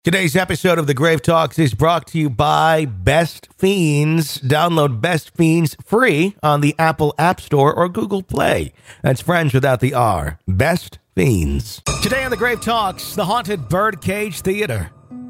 Today's episode of The Grave Talks is brought to you by Best Fiends. Download Best Fiends free on the Apple App Store or Google Play. That's friends without the R. Best Fiends. Today on The Grave Talks, the haunted Birdcage Theater.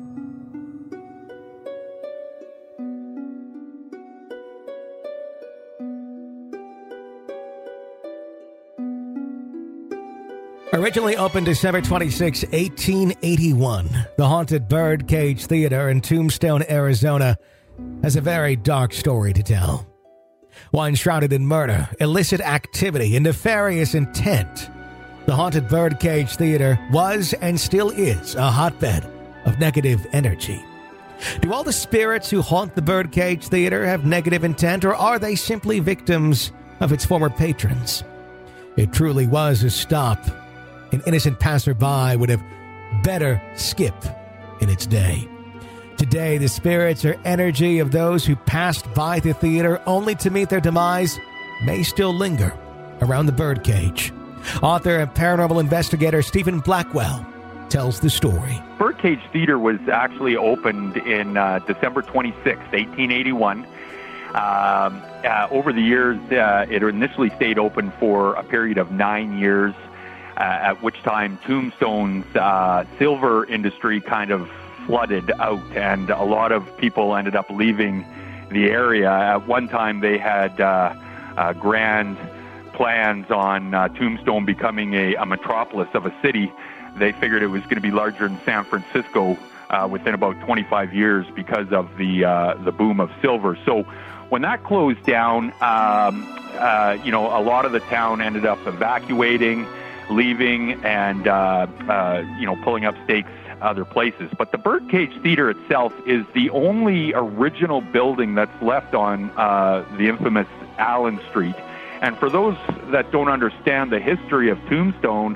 Originally opened December 26, 1881, the haunted Birdcage Theater in Tombstone, Arizona, has a very dark story to tell. One shrouded in murder, illicit activity, and nefarious intent, the haunted Birdcage Theater was and still is a hotbed of negative energy. Do all the spirits who haunt the Birdcage Theater have negative intent, or are they simply victims of its former patrons? It truly was a stop an innocent passerby would have better skip in its day. Today, the spirits or energy of those who passed by the theater only to meet their demise may still linger around the birdcage. Author and paranormal investigator Stephen Blackwell tells the story. Birdcage Theater was actually opened in December 26, 1881. Over the years, it initially stayed open for a period of 9 years. At which time Tombstone's silver industry kind of flooded out, and a lot of people ended up leaving the area. At one time, they had grand plans on Tombstone becoming a metropolis of a city. They figured it was going to be larger than San Francisco within about 25 years because of the boom of silver. So when that closed down, a lot of the town ended up evacuating, leaving, and pulling up stakes other places. But the Birdcage Theater itself is the only original building that's left on the infamous Allen Street. And for those that don't understand the history of Tombstone,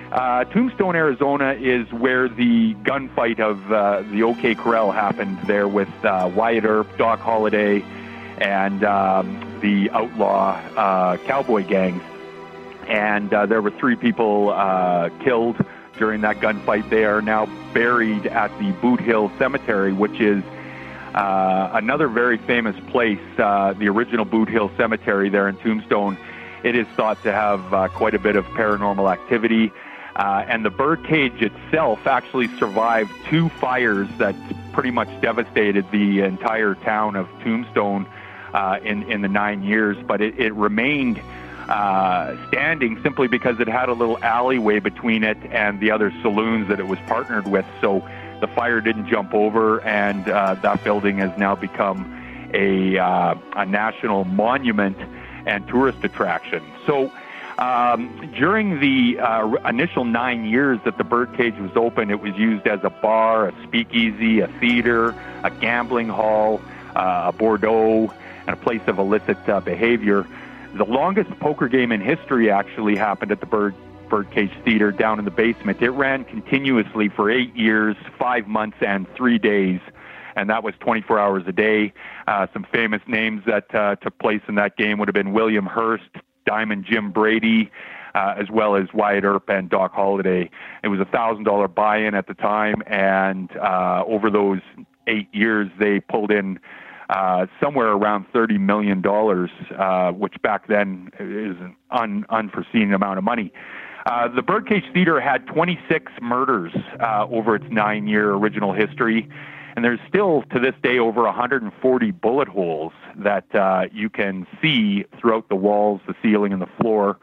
Arizona is where the gunfight of the OK Corral happened there with Wyatt Earp, Doc Holliday, and the outlaw cowboy gangs. And there were 3 people killed during that gunfight. They are now buried at the Boot Hill Cemetery, which is another very famous place, the original Boot Hill Cemetery there in Tombstone. It is thought to have quite a bit of paranormal activity. And the birdcage itself actually survived 2 fires that pretty much devastated the entire town of Tombstone in the 9 years. But it remained standing simply because it had a little alleyway between it and the other saloons that it was partnered with. So the fire didn't jump over, and that building has now become a national monument and tourist attraction. So during the initial 9 years that the Birdcage was open, it was used as a bar, a speakeasy, a theater, a gambling hall, a Bordeaux, and a place of illicit behavior. The longest poker game in history actually happened at the Birdcage Theater down in the basement. It ran continuously for 8 years, 5 months, and 3 days, and that was 24 hours a day. Some famous names that took place in that game would have been William Hearst, Diamond Jim Brady, as well as Wyatt Earp and Doc Holliday. It was a $1,000 buy-in at the time, and over those 8 years, they pulled in somewhere around $30 million, which back then is an unforeseen amount of money. The Birdcage Theater had 26 murders over its 9-year original history, and there's still, to this day, over 140 bullet holes that you can see throughout the walls, the ceiling, and the floor.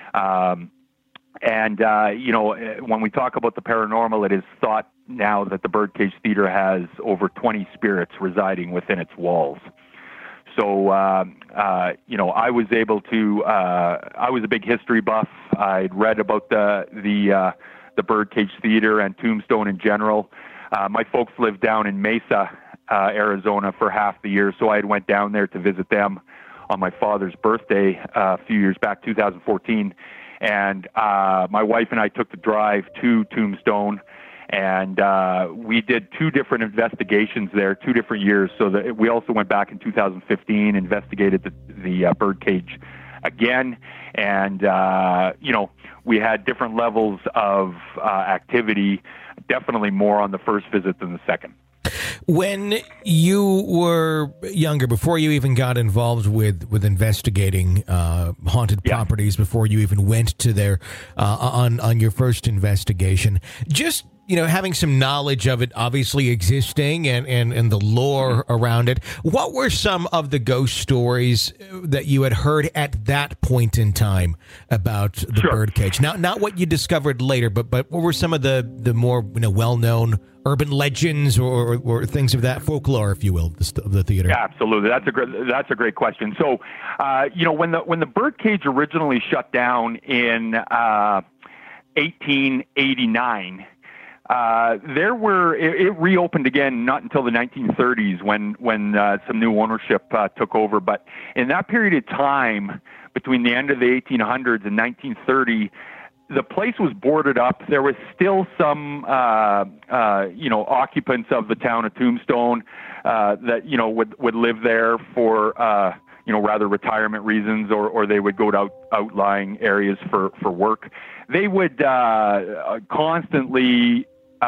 When we talk about the paranormal, it is thought now that the Birdcage Theater has over 20 spirits residing within its walls. So, I was able to, I was a big history buff. I'd read about the Birdcage Theater and Tombstone in general. My folks lived down in Mesa, Arizona for half the year, so I had went down there to visit them on my father's birthday a few years back, 2014. And my wife and I took the drive to Tombstone, and we did 2 different investigations there, 2 different years. So that we also went back in 2015, investigated the birdcage again, and we had different levels of activity. definitely more on the first visit than the second. When you were younger, before you even got involved with investigating haunted properties, before you even went to there on your first investigation, just having some knowledge of it obviously existing and the lore around it, what were some of the ghost stories that you had heard at that point in time about the birdcage? Now, not what you discovered later, but what were some of the more well-known urban legends or things of that folklore, if you will, of the theater? Yeah, absolutely. That's a great question. So, when the birdcage originally shut down in 1889. It reopened again not until the 1930s when some new ownership took over. But in that period of time, between the end of the 1800s and 1930, the place was boarded up. There was still some, occupants of the town of Tombstone that would live there for rather retirement reasons, or they would go to outlying areas for work. They would constantly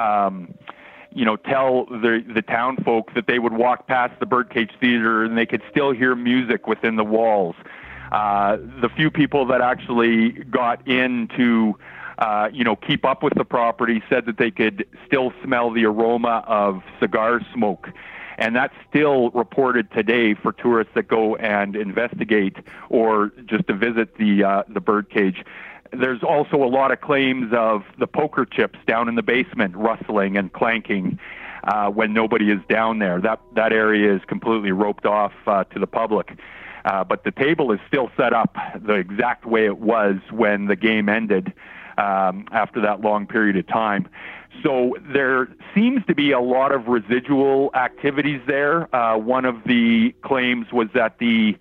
tell the town folk that they would walk past the Birdcage Theater and they could still hear music within the walls. The few people that actually got in to, keep up with the property said that they could still smell the aroma of cigar smoke. And that's still reported today for tourists that go and investigate or just to visit the birdcage. There's also a lot of claims of the poker chips down in the basement rustling and clanking when nobody is down there. That area is completely roped off to the public. But the table is still set up the exact way it was when the game ended after that long period of time. So there seems to be a lot of residual activities there. One of the claims was that the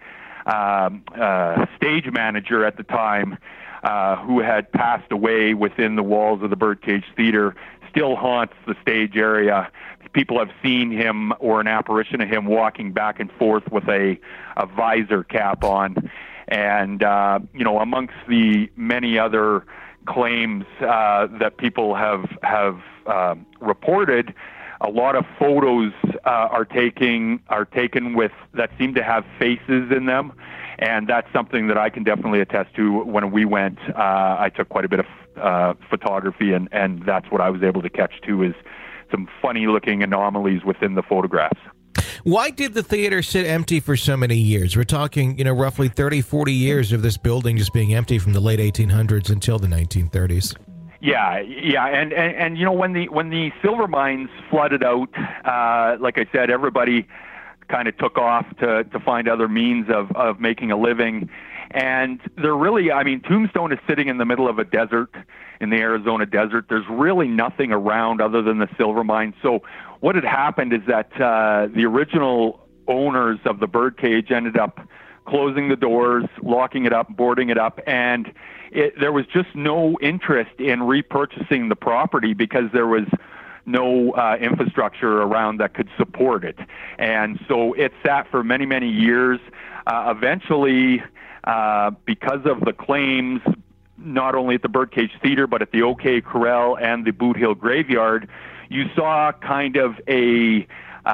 stage manager at the time, who had passed away within the walls of the Birdcage Theater, still haunts the stage area. People have seen him or an apparition of him walking back and forth with a visor cap on. And, amongst the many other claims that people have reported, a lot of photos are taken with that seem to have faces in them. And that's something that I can definitely attest to. When we went, I took quite a bit of photography, and that's what I was able to catch too, is some funny-looking anomalies within the photographs. Why did the theater sit empty for so many years? We're talking, roughly 30, 40 years of this building just being empty from the late 1800s until the 1930s. Yeah, and when the silver mines flooded out, like I said, everybody kind of took off to find other means of making a living. And Tombstone is sitting in the middle of a desert, in the Arizona desert. There's really nothing around other than the silver mine. So what had happened is that the original owners of the birdcage ended up closing the doors, locking it up, boarding it up, and there was just no interest in repurchasing the property because there was no infrastructure around that could support it. And so it sat for many, many years. Eventually, because of the claims, not only at the Birdcage Theater, but at the OK Corral and the Boot Hill Graveyard, you saw kind of a,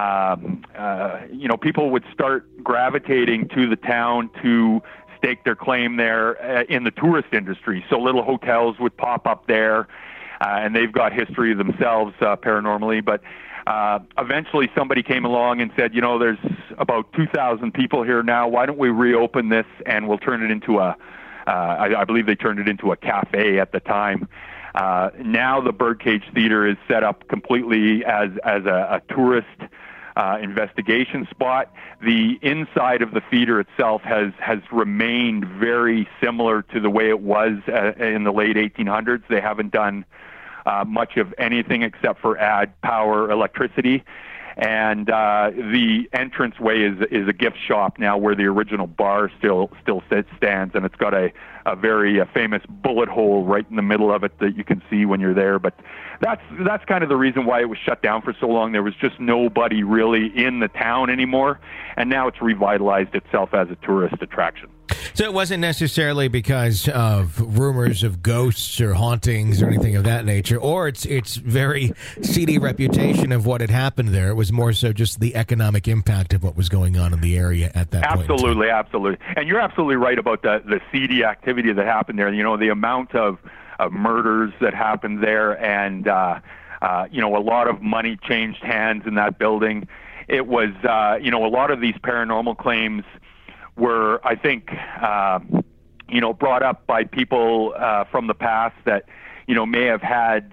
people would start gravitating to the town to stake their claim there in the tourist industry. So little hotels would pop up there. And they've got history themselves paranormally, but eventually somebody came along and said, there's about 2,000 people here now. Why don't we reopen this and we'll turn it into I believe they turned it into a cafe at the time. Now the Birdcage Theater is set up completely as a tourist investigation spot. The inside of the theater itself has remained very similar to the way it was in the late 1800s. They haven't done much of anything except for add power, electricity. And the entranceway is a gift shop now, where the original bar still stands, and it's got a very famous bullet hole right in the middle of it that you can see when you're there. But that's kind of the reason why it was shut down for so long. There was just nobody really in the town anymore, and now it's revitalized itself as a tourist attraction. So it wasn't necessarily because of rumors of ghosts or hauntings or anything of that nature, or its very seedy reputation of what had happened there. It was more so just the economic impact of what was going on in the area at that point. Absolutely. And you're absolutely right about the seedy activity that happened there. You know, the amount of murders that happened there, and you know, a lot of money changed hands in that building. It was, you know, a lot of these paranormal claims were, I think, you know, brought up by people from the past that, you know, may have had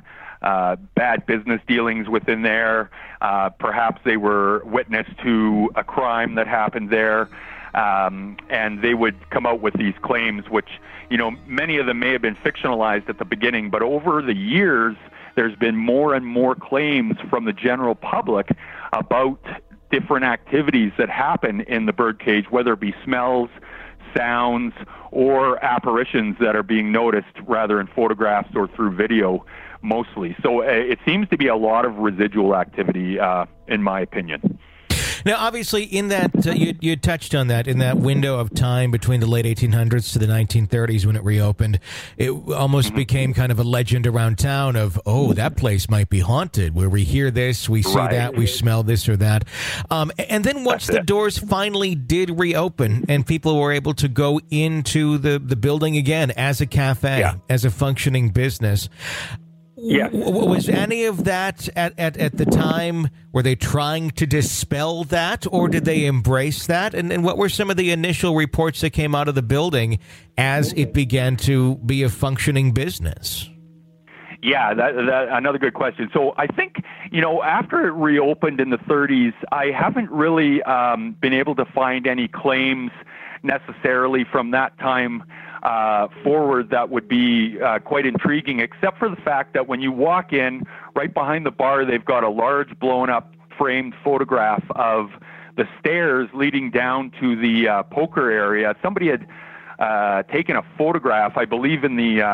bad business dealings within there. Perhaps they were witness to a crime that happened there. And they would come out with these claims, which, you know, many of them may have been fictionalized at the beginning, but over the years, there's been more and more claims from the general public about different activities that happen in the birdcage, whether it be smells, sounds, or apparitions that are being noticed rather in photographs or through video mostly. So it seems to be a lot of residual activity, in my opinion. Now, obviously, in that you touched on that in that window of time between the late 1800s to the 1930s when it reopened, it almost became kind of a legend around town of, oh, that place might be haunted. Where we hear this, we see that, we smell this or that, and then once the doors finally did reopen and people were able to go into the building again as a cafe, as a functioning business. Yeah. Was any of that at the time, were they trying to dispel that, or did they embrace that? And what were some of the initial reports that came out of the building as it began to be a functioning business? Yeah, that another good question. So I think, you know, after it reopened in the 30s, I haven't really been able to find any claims necessarily from that time forward that would be quite intriguing, except for the fact that when you walk in, right behind the bar, they've got a large blown-up framed photograph of the stairs leading down to the poker area. Somebody had taken a photograph, I believe, in the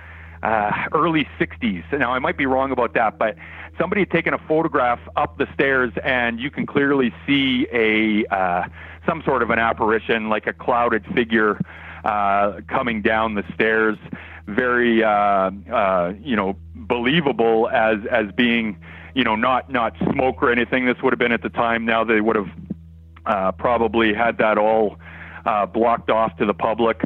early 60s. Now, I might be wrong about that, but somebody had taken a photograph up the stairs, and you can clearly see some sort of an apparition, like a clouded figure coming down the stairs, very you know, believable as being, you know, not smoke or anything. This would have been at the time. Now they would have probably had that all blocked off to the public,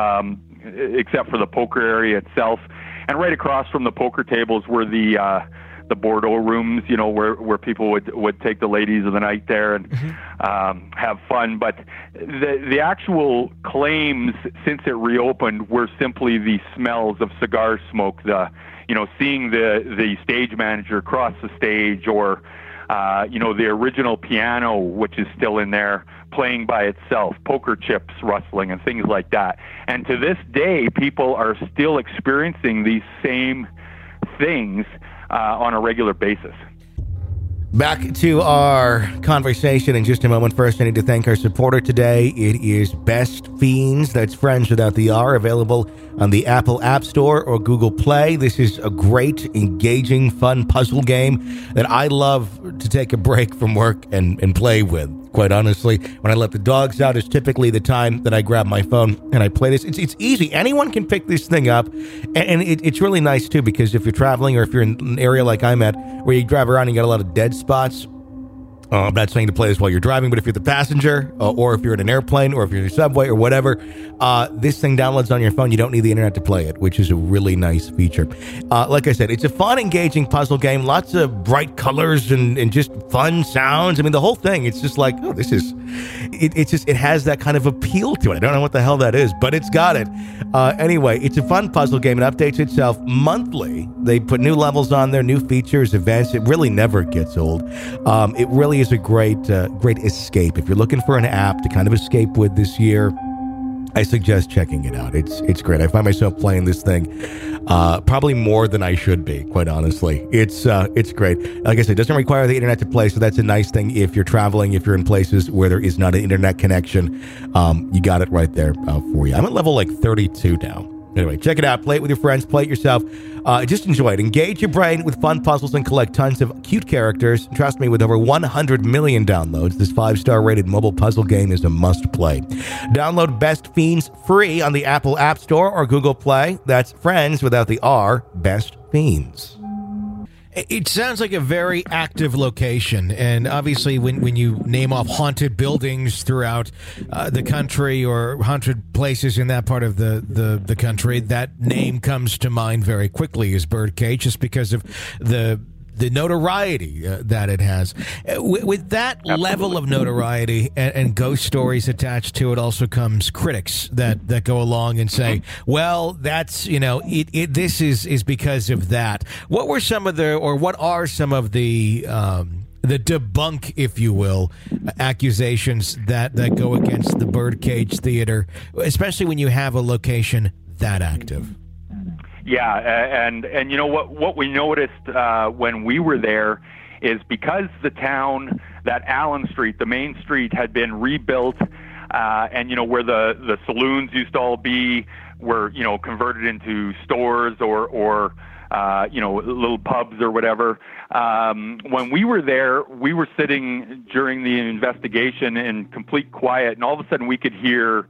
except for the poker area itself. And right across from the poker tables were the Bordeaux rooms, you know, where people would take the ladies of the night there and have fun. But the actual claims since it reopened were simply the smells of cigar smoke, you know, seeing the stage manager cross the stage, or you know, the original piano, which is still in there, playing by itself, poker chips rustling and things like that. And to this day, people are still experiencing these same things on a regular basis. Back to our conversation in just a moment. First, I need to thank our supporter today. It is Best Fiends. That's Friends without the R, available on the Apple App Store or Google Play. This is a great, engaging, fun puzzle game that I love to take a break from work and play with. Quite honestly, when I let the dogs out is typically the time that I grab my phone and I play this. It's easy. Anyone can pick this thing up, and it's really nice too, because if you're traveling or if you're in an area like I'm at where you drive around and you got a lot of dead spots, I'm not saying to play this while you're driving, but if you're the passenger or if you're in an airplane or if you're in a subway or whatever, this thing downloads on your phone. You don't need the internet to play it, which is a really nice feature. Like I said, it's a fun, engaging puzzle game. Lots of bright colors and just fun sounds. I mean, the whole thing, it's just like, oh, this is... It has that kind of appeal to it. I don't know what the hell that is, but it's got it. Anyway, it's a fun puzzle game. It updates itself monthly. They put new levels on there, new features, events. It really never gets old. It really is a great escape. If you're looking for an app to kind of escape with this year, I suggest checking it out. It's great. I find myself playing this thing probably more than I should be, quite honestly. It's great. Like I said, it doesn't require the internet to play, so that's a nice thing if you're traveling, if you're in places where there is not an internet connection. You got it right there for you. I'm at level like 32 now. Anyway, check it out. Play it with your friends. Play it yourself. Just enjoy it. Engage your brain with fun puzzles and collect tons of cute characters. Trust me, with over 100 million downloads, this 5-star rated mobile puzzle game is a must-play. Download Best Fiends free on the Apple App Store or Google Play. That's Friends without the R, Best Fiends. It sounds like a very active location, and obviously when you name off haunted buildings throughout the country or haunted places in that part of the country, that name comes to mind very quickly as Birdcage, just because of the notoriety that it has. With that Absolutely. level of notoriety and ghost stories attached to it also comes critics that go along and say, well, that's, this is because of that. What are some of the debunk, if you will, accusations that go against the Birdcage Theater, especially when you have a location that active? Yeah, and you know what we noticed when we were there is because the town, that Allen Street, the main street, had been rebuilt, and where the saloons used to all be were converted into stores or little pubs or whatever. When we were there, we were sitting during the investigation in complete quiet, and all of a sudden we could hear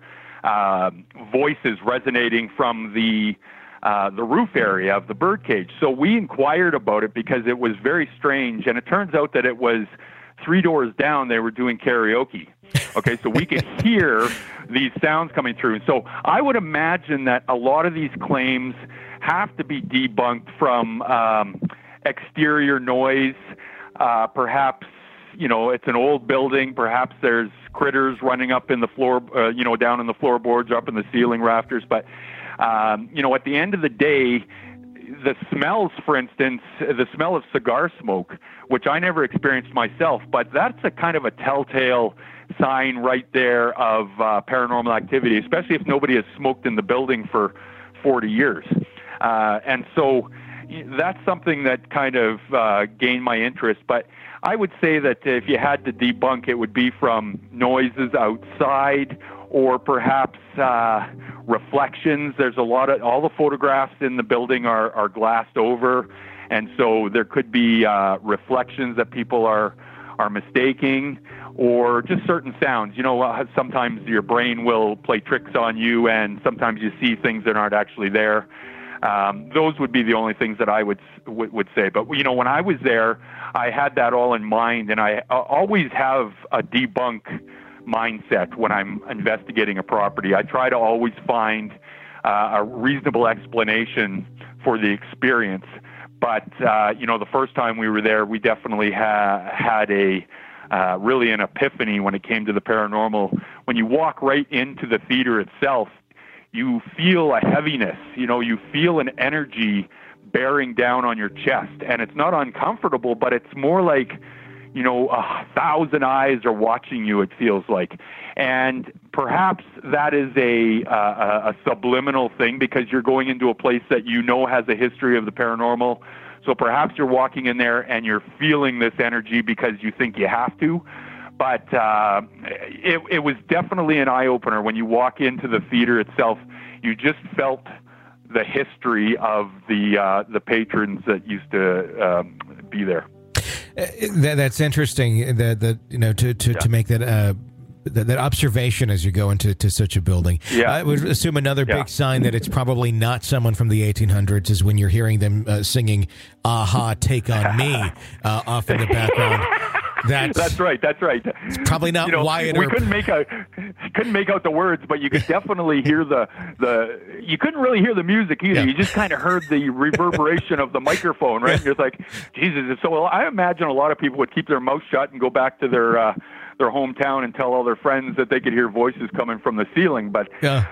voices resonating from the roof area of the birdcage. So we inquired about it because it was very strange, and it turns out that it was 3 doors down. They were doing karaoke. Okay, so we could hear these sounds coming through. So I would imagine that a lot of these claims have to be debunked from exterior noise. Perhaps, it's an old building. Perhaps there's critters running up in the floor, down in the floorboards, up in the ceiling rafters. But at the end of the day, the smells, for instance, the smell of cigar smoke, which I never experienced myself, but that's a kind of a telltale sign right there of paranormal activity, especially if nobody has smoked in the building for 40 years. And so that's something that kind of gained my interest. But I would say that if you had to debunk, it would be from noises outside or perhaps reflections. There's all the photographs in the building are glassed over, and so there could be reflections that people are mistaking, or just certain sounds. Sometimes your brain will play tricks on you, and sometimes you see things that aren't actually there. Those would be the only things that I would say. But when I was there, I had that all in mind, and I always have a debunk mindset when I'm investigating a property. I try to always find a reasonable explanation for the experience. But the first time we were there, we definitely had a really an epiphany when it came to the paranormal. When you walk right into the theater itself, you feel a heaviness. You feel an energy bearing down on your chest, and it's not uncomfortable, but it's more like 1,000 eyes are watching you, it feels like. And perhaps that is a subliminal thing because you're going into a place that has a history of the paranormal. So perhaps you're walking in there and you're feeling this energy because you think you have to. But it was definitely an eye-opener. When you walk into the theater itself, you just felt the history of the patrons that used to be there. That's interesting. To make that observation as you go into such a building. Yeah. I would assume another big sign that it's probably not someone from the 1800s is when you're hearing them singing "Aha, Take on Me" off in the background. That's right. It's probably not Wyatt. We couldn't make out the words, but you could definitely hear you couldn't really hear the music either. Yeah. You just kind of heard the reverberation of the microphone, right? And you're like, Jesus. So I imagine a lot of people would keep their mouth shut and go back to their hometown and tell all their friends that they could hear voices coming from the ceiling. But,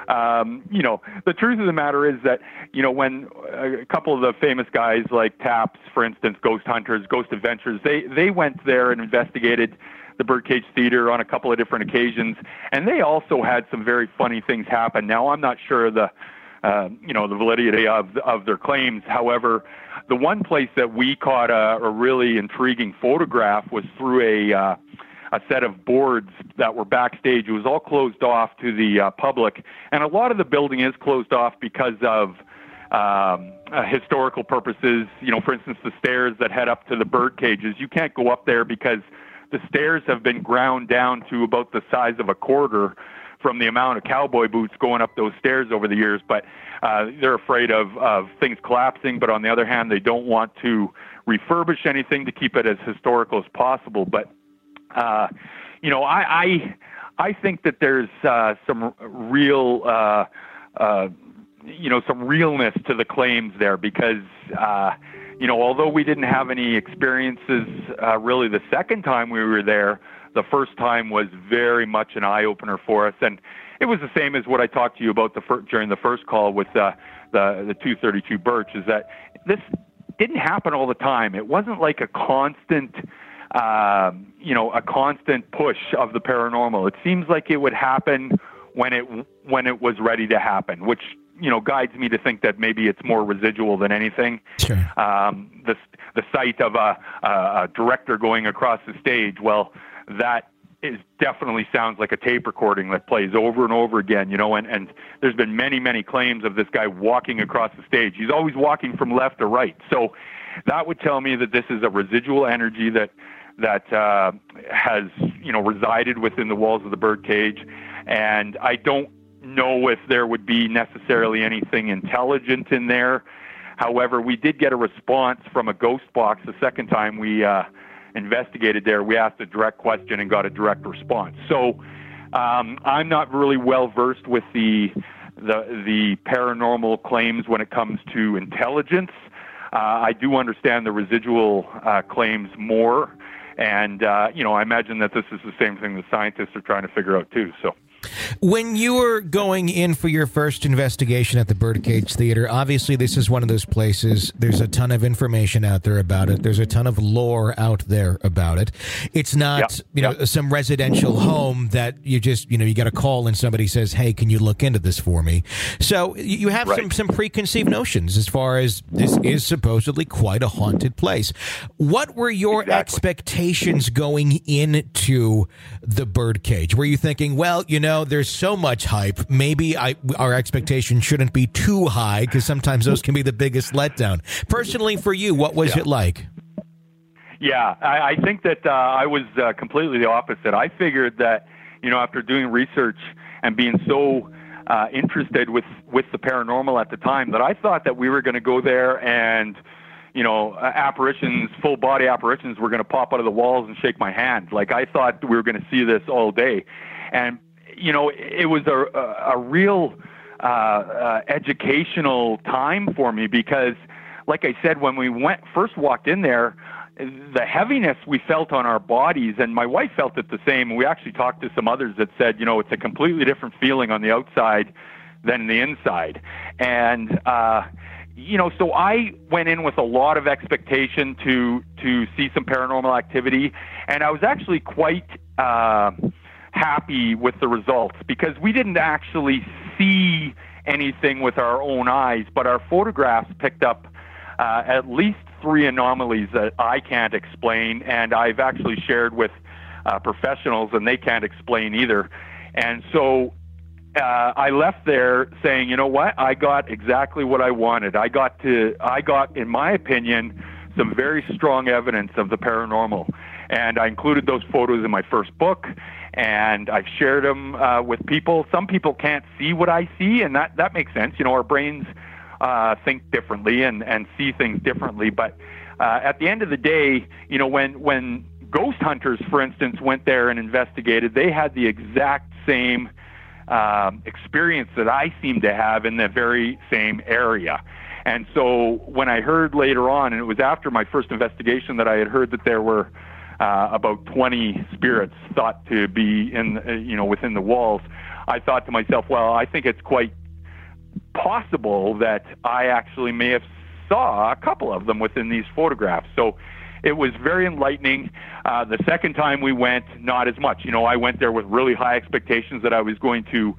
the truth of the matter is that, when a couple of the famous guys like Taps, for instance, Ghost Hunters, Ghost Adventures, they went there and investigated the Birdcage Theater on a couple of different occasions, and they also had some very funny things happen. Now, I'm not sure the validity of their claims. However, the one place that we caught a really intriguing photograph was through a a set of boards that were backstage. It was all closed off to the public, and a lot of the building is closed off because of historical purposes. For instance, the stairs that head up to the bird cages, you can't go up there because the stairs have been ground down to about the size of a quarter from the amount of cowboy boots going up those stairs over the years. But they're afraid of things collapsing. But on the other hand, they don't want to refurbish anything to keep it as historical as possible. But, I think that there's some real, some realness to the claims there because, although we didn't have any experiences really the second time we were there, the first time was very much an eye-opener for us. And it was the same as what I talked to you about during the first call with the 232 Birch, is that this didn't happen all the time. It wasn't like a constant, a constant push of the paranormal. It seems like it would happen when it was ready to happen, which guides me to think that maybe it's more residual than anything. Sure. The sight of a director going across the stage, well, that definitely sounds like a tape recording that plays over and over again, and there's been many, many claims of this guy walking across the stage. He's always walking from left to right. So that would tell me that this is a residual energy that has, resided within the walls of the birdcage. And I don't know if there would be necessarily anything intelligent in there. However, we did get a response from a ghost box the second time we investigated there. We asked a direct question and got a direct response. So I'm not really well versed with the paranormal claims when it comes to intelligence. I do understand the residual claims more, and I imagine that this is the same thing the scientists are trying to figure out too. So. When you were going in for your first investigation at the Birdcage Theater, obviously this is one of those places, there's a ton of information out there about it. There's a ton of lore out there about it. It's not, some residential home that you just, you got a call and somebody says, hey, can you look into this for me? So you have some preconceived notions as far as this is supposedly quite a haunted place. What were your expectations going into the Birdcage? Were you thinking, well, there's so much hype. Maybe our expectation shouldn't be too high because sometimes those can be the biggest letdown. Personally, for you, what was it like? Yeah, I think that I was completely the opposite. I figured that, after doing research and being so interested with the paranormal at the time, that I thought that we were going to go there and, apparitions, full body apparitions were going to pop out of the walls and shake my hand. Like I thought we were going to see this all day. And it was a real educational time for me because, like I said, when we first walked in there, the heaviness we felt on our bodies, and my wife felt it the same. And we actually talked to some others that said, it's a completely different feeling on the outside than the inside. And, so I went in with a lot of expectation to see some paranormal activity. And I was actually quite happy with the results because we didn't actually see anything with our own eyes, but our photographs picked up at least 3 anomalies that I can't explain, and I've actually shared with professionals, and they can't explain either. And so I left there saying, you know what, I got exactly what I wanted. I got, in my opinion, some very strong evidence of the paranormal. And I included those photos in my first book, and I've shared them with people. Some people can't see what I see, and that makes sense. Our brains think differently and see things differently. But at the end of the day, when ghost hunters, for instance, went there and investigated, they had the exact same experience that I seem to have in the very same area. And so when I heard later on, and it was after my first investigation that I had heard that there were about 20 spirits thought to be within the walls, I thought to myself, well, I think it's quite possible that I actually may have saw a couple of them within these photographs. So it was very enlightening. The second time we went, not as much. I went there with really high expectations that I was going to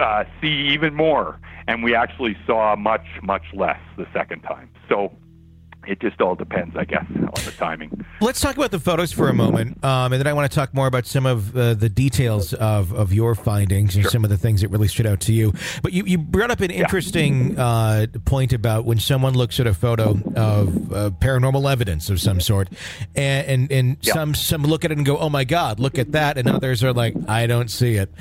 see even more, and we actually saw much, much less the second time. So it just all depends, I guess, on the timing. Let's talk about the photos for a moment, and then I want to talk more about some of the details of your findings and some of the things that really stood out to you. But you brought up an interesting point about when someone looks at a photo of paranormal evidence of some sort, and some look at it and go, "Oh my God, look at that," and others are like, "I don't see it."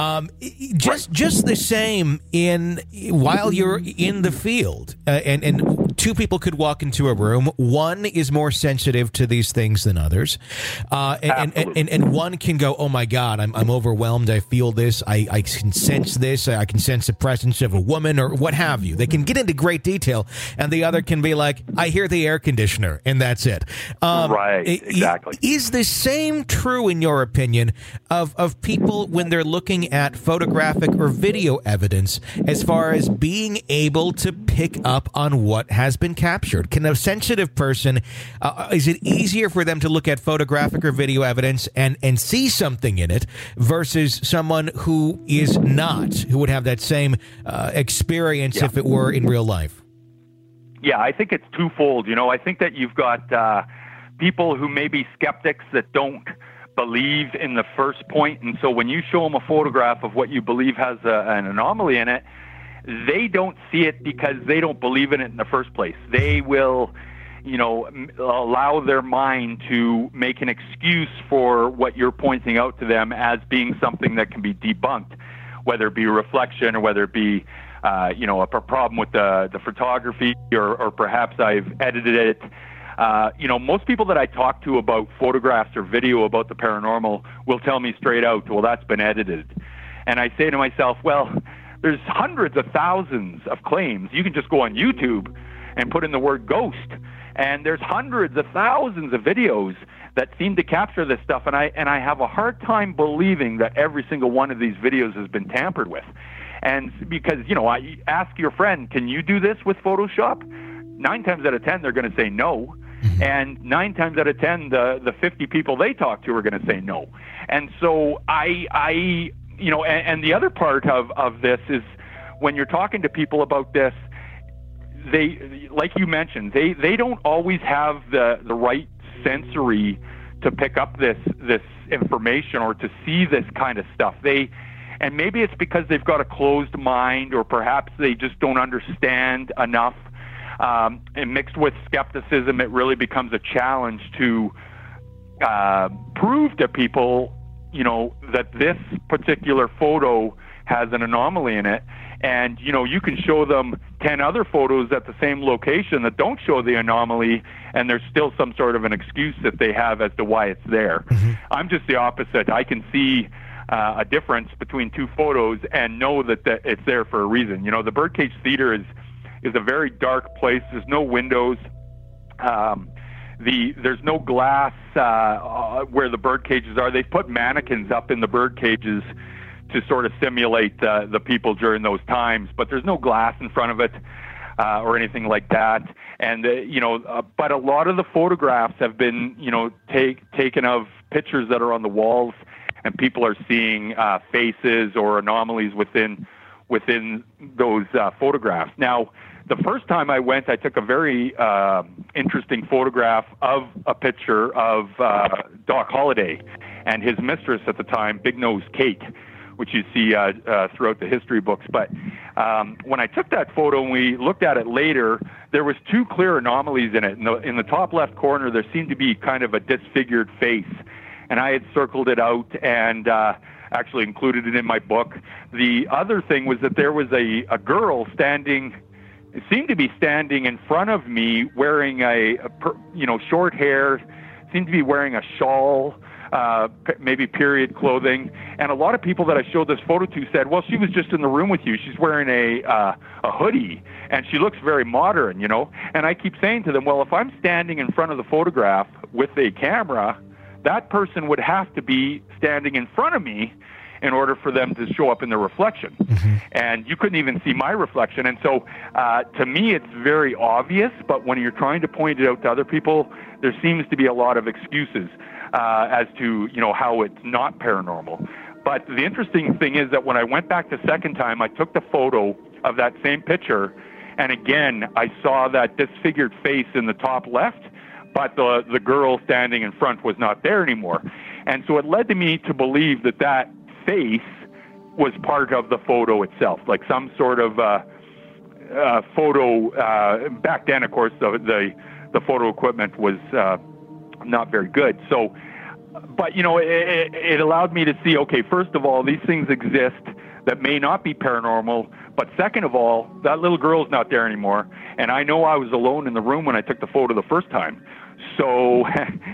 Just the same while you're in the field, and two people could walk into a room. One is more sensitive to these things than others, and one can go, "Oh my God, I'm overwhelmed. I feel this. I can sense this. I can sense the presence of a woman," or what have you. They can get into great detail, and the other can be like, "I hear the air conditioner," and that's it. Right, exactly. Is the same true, in your opinion, of people when they're looking at photographic or video evidence, as far as being able to pick up on what has been captured? Can a sensitive person, is it easier for them to look at photographic or video evidence and see something in it versus someone who is not, who would have that same experience if it were in real life? Yeah, I think it's twofold. I think that you've got people who may be skeptics that don't believe in the first point, and so when you show them a photograph of what you believe has an anomaly in it, they don't see it because they don't believe in it in the first place. They will, allow their mind to make an excuse for what you're pointing out to them as being something that can be debunked, whether it be reflection or whether it be, a problem with the photography or perhaps I've edited it. Most people that I talk to about photographs or video about the paranormal will tell me straight out, well, that's been edited. And I say to myself, well, there's hundreds of thousands of claims. You can just go on YouTube and put in the word ghost, and there's hundreds of thousands of videos that seem to capture this stuff, and I have a hard time believing that every single one of these videos has been tampered with. And because, I ask your friend, can you do this with Photoshop? 9 times out of 10, they're going to say no. And 9 times out of 10, the 50 people they talk to are going to say no. And so and the other part of this is when you're talking to people about this, they, like you mentioned, they don't always have the right sensory to pick up this information or to see this kind of stuff. And maybe it's because they've got a closed mind, or perhaps they just don't understand enough. And mixed with skepticism, it really becomes a challenge to prove to people, that this particular photo has an anomaly in it. And, you can show them 10 other photos at the same location that don't show the anomaly, and there's still some sort of an excuse that they have as to why it's there. Mm-hmm. I'm just the opposite. I can see a difference between two photos and know that it's there for a reason. The Birdcage Theater is a very dark place. There's no windows. There's no glass where the bird cages are. They put mannequins up in the bird cages to sort of simulate the people during those times, but there's no glass in front of it or anything like that. And but a lot of the photographs have been taken of pictures that are on the walls, and people are seeing faces or anomalies within those photographs. Now, the first time I went, I took a very interesting photograph of a picture of Doc Holliday and his mistress at the time, Big Nose Kate, which you see throughout the history books. But when I took that photo and we looked at it later, there was 2 clear anomalies in it. In the top left corner, there seemed to be kind of a disfigured face, and I had circled it out and actually included it in my book. The other thing was that there was a girl standing. It seemed to be standing in front of me wearing short hair, seemed to be wearing a shawl, maybe period clothing. And a lot of people that I showed this photo to said, well, she was just in the room with you. She's wearing a hoodie, and she looks very modern, And I keep saying to them, well, if I'm standing in front of the photograph with a camera, that person would have to be standing in front of me in order for them to show up in the reflection. Mm-hmm. And you couldn't even see my reflection. And so to me, it's very obvious, but when you're trying to point it out to other people, there seems to be a lot of excuses as to, how it's not paranormal. But the interesting thing is that when I went back the second time, I took the photo of that same picture, And again, I saw that disfigured face in the top left, but the girl standing in front was not there anymore. And so it led me to believe that that face was part of the photo itself, like some sort of photo. Back then, of course, the photo equipment was not very good. So, but it allowed me to see, okay, first of all, these things exist that may not be paranormal, but second of all, that little girl's not there anymore, and I know I was alone in the room when I took the photo the first time. So,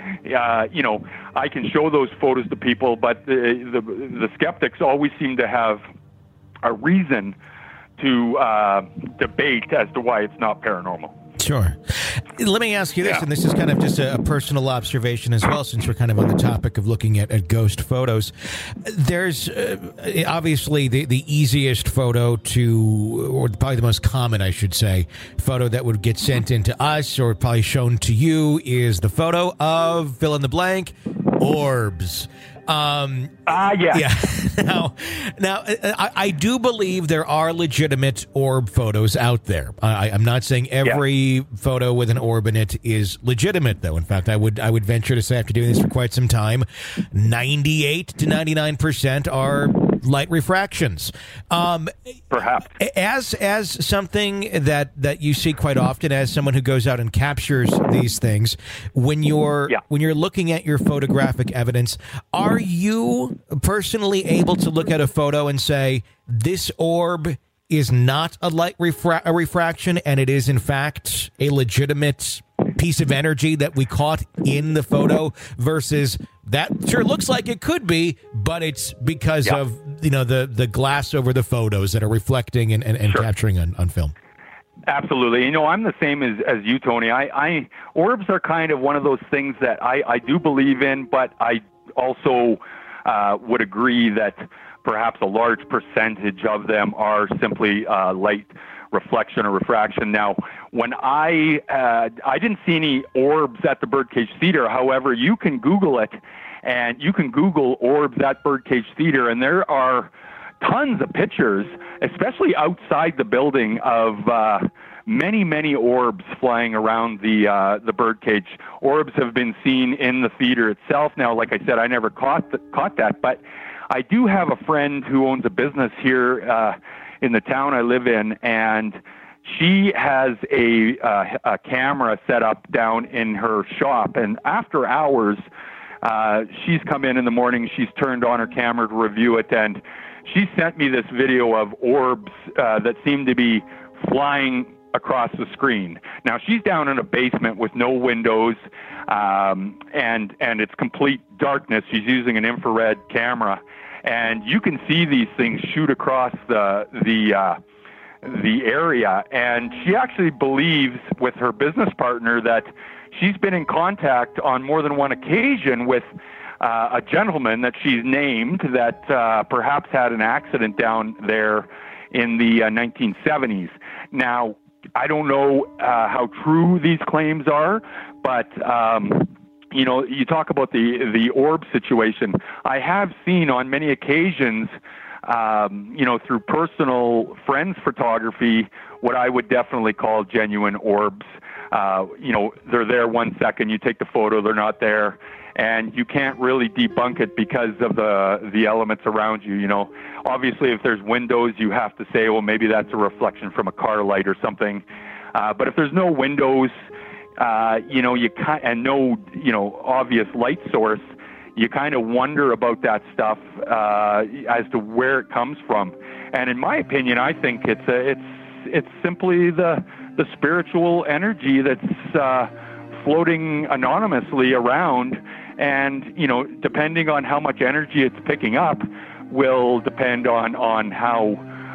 I can show those photos to people, but the skeptics always seem to have a reason to debate as to why it's not paranormal. Sure. Let me ask you this, and this is kind of just a personal observation as well, since we're kind of on the topic of looking at ghost photos. There's obviously the easiest photo or probably the most common, I should say, photo that would get sent into us or probably shown to you is the photo of fill in the blank, orbs. Yeah. Now, I do believe there are legitimate orb photos out there. I'm not saying every photo with an orb in it is legitimate, though. In fact, I would venture to say, after doing this for quite some time, 98 to 99% are light refractions. Perhaps. As something that you see quite often, as someone who goes out and captures these things, when you're looking at your photographic evidence, are you personally able to look at a photo and say, this orb is not a light refraction, and it is in fact a legitimate piece of energy that we caught in the photo, versus that sure looks like it could be, but it's because of the glass over the photos that are reflecting and sure, capturing on film? Absolutely. I'm the same as you, Tony. Orbs are kind of one of those things that I do believe in, but I also would agree that perhaps a large percentage of them are simply light reflection or refraction. Now, when I didn't see any orbs at the Birdcage Theater. However, you can Google it, and you can Google orbs at Birdcage Theater, and there are tons of pictures, especially outside the building, of many orbs flying around the Birdcage. Orbs have been seen in the theater itself. Now, like I said, I never caught that, but I do have a friend who owns a business here in the town I live in, and she has a camera set up down in her shop, and after hours, she's come in the morning, she's turned on her camera to review it, and she sent me this video of orbs that seem to be flying across the screen. Now, she's down in a basement with no windows, and it's complete darkness. She's using an infrared camera, and you can see these things shoot across the area. And she actually believes, with her business partner, that she's been in contact on more than one occasion with a gentleman that she's named that perhaps had an accident down there in the 1970s. Now, I don't know how true these claims are, but you talk about the orb situation. I have seen on many occasions, through personal friends' photography, what I would definitely call genuine orbs. They're there 1 second, you take the photo, they're not there, and you can't really debunk it because of the elements around you. Obviously, if there's windows, you have to say, well, maybe that's a reflection from a car light or something. But if there's no windows, and no, obvious light source, you kind of wonder about that stuff as to where it comes from. And in my opinion, I think it's simply the spiritual energy that's floating anonymously around, and depending on how much energy it's picking up will depend on how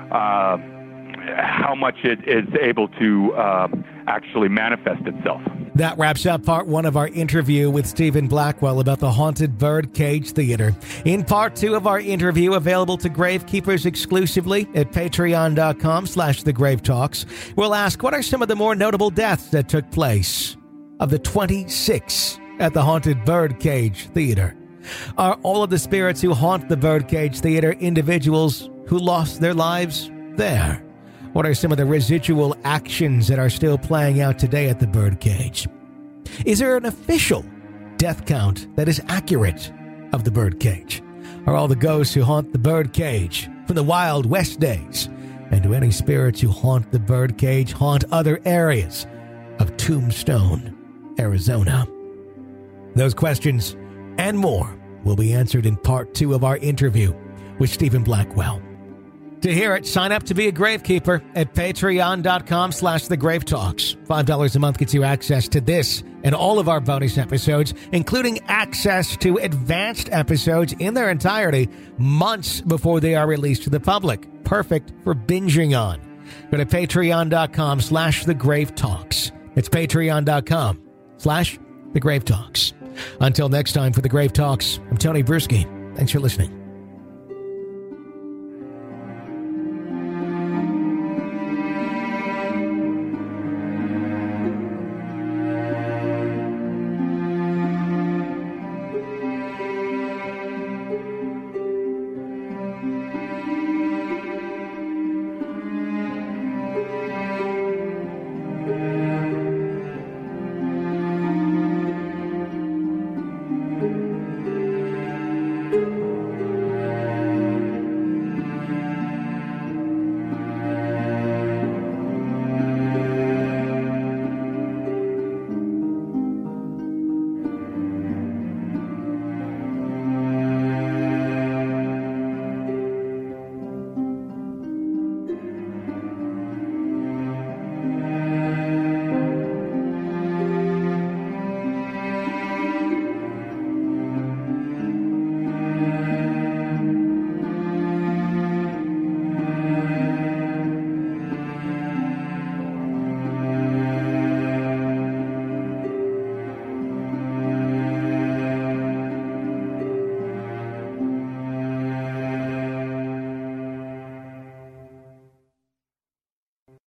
much it is able to actually manifest itself. That wraps up part one of our interview with Stephen Blackwell about the haunted Birdcage Theater. In part two of our interview, available to Gravekeepers exclusively at patreon.com/thegravetalks, we'll ask, what are some of the more notable deaths that took place? Of the 26 at the haunted Birdcage Theater, are all of the spirits who haunt the Birdcage Theater individuals who lost their lives there? What are some of the residual actions that are still playing out today at the birdcage? Is there an official death count that is accurate of the birdcage? Are all the ghosts who haunt the birdcage from the Wild West days? And do any spirits who haunt the birdcage haunt other areas of Tombstone, Arizona? Those questions and more will be answered in part 2 of our interview with Stephen Blackwell. To hear it, sign up to be a gravekeeper at patreon.com/thegravetalks. $5 a month gets you access to this and all of our bonus episodes, including access to advanced episodes in their entirety months before they are released to the public. Perfect for binging on. Go to patreon.com/thegravetalks. It's patreon.com/thegravetalks. Until next time for The Grave Talks, I'm Tony Bruschi. Thanks for listening.